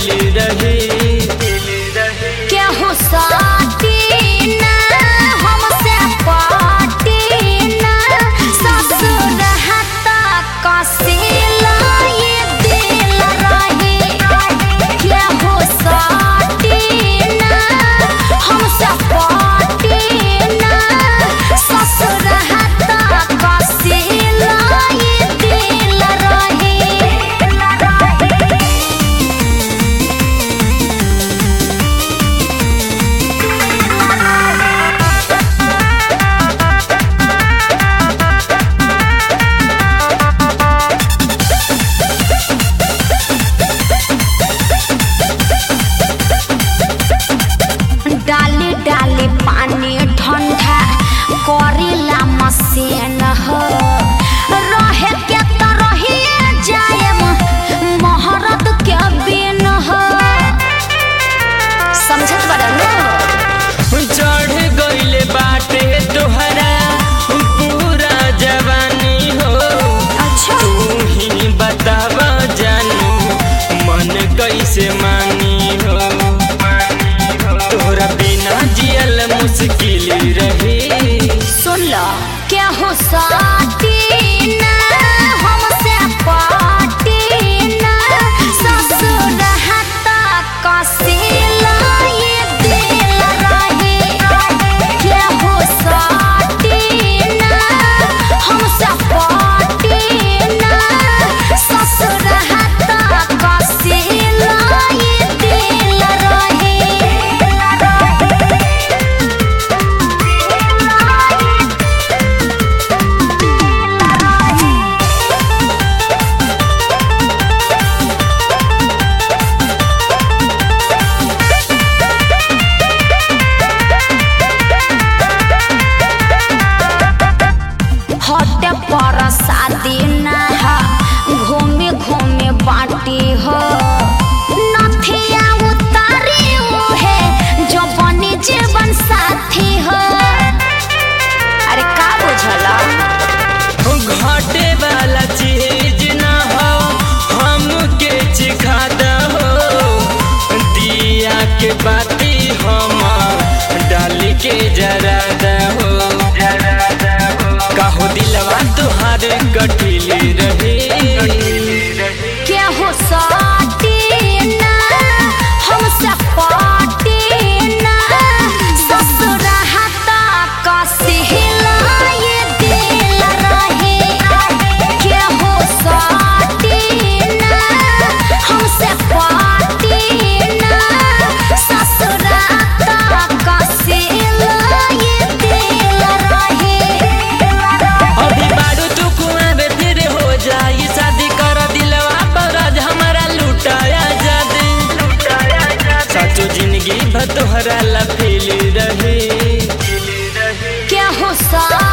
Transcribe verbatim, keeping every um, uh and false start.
गठिल रहे। क्या हो साटी ना हमसे पाटी ना ससुर हता कसिला ये दिल रहे। क्या हो साटी ना हमसे पाटी ना ससुर हता कसिला ये दिल रहे। डाली डाली पानी ठंडा करेला मसीन हो रहे के तो रहिए जाएम महरत के बिन हो। समझत बड़ा चढ़ गइले बाटे तोहरा पूरा जवानी हो। अच्छा तू ही बतावा जानू मन कैसे मानी हो। तोहरा बिना जियल मुश्किल रहे। सुन लो क्या हो साटी ना हमसे पाटी ना ससुर हता कसिला ये दिल रहे। क्या हो साटी ना हमसे पाटी ना ससुर हता कसिला ये दिल रहे। हटे पर शादी ना घूमे घूमे बाटी हो नथिया उतारी है जो बनी जीवन साथी हो। अरे का बुझला घाटे वाला चीज ना हो हमके चिखा दहो। दिया के बाती हम डाली के जरा दहो। कहो दिलवा तुहार गठिल रहे। क्या हो साटी ना हमसे पाटी ना ससुर हता कसिला ये दिल रहे। क्या हो साटी ना हमसे पाटी ना ससुर हता कसिला ये दिल रहे। अभी बारू तू कुआं फिर हो जाई शादी कर दिलवा पर आज हमारा लुटाया जादे। साचो जिंदगी भर तोहरा ला फेल रहे। क्या हो सा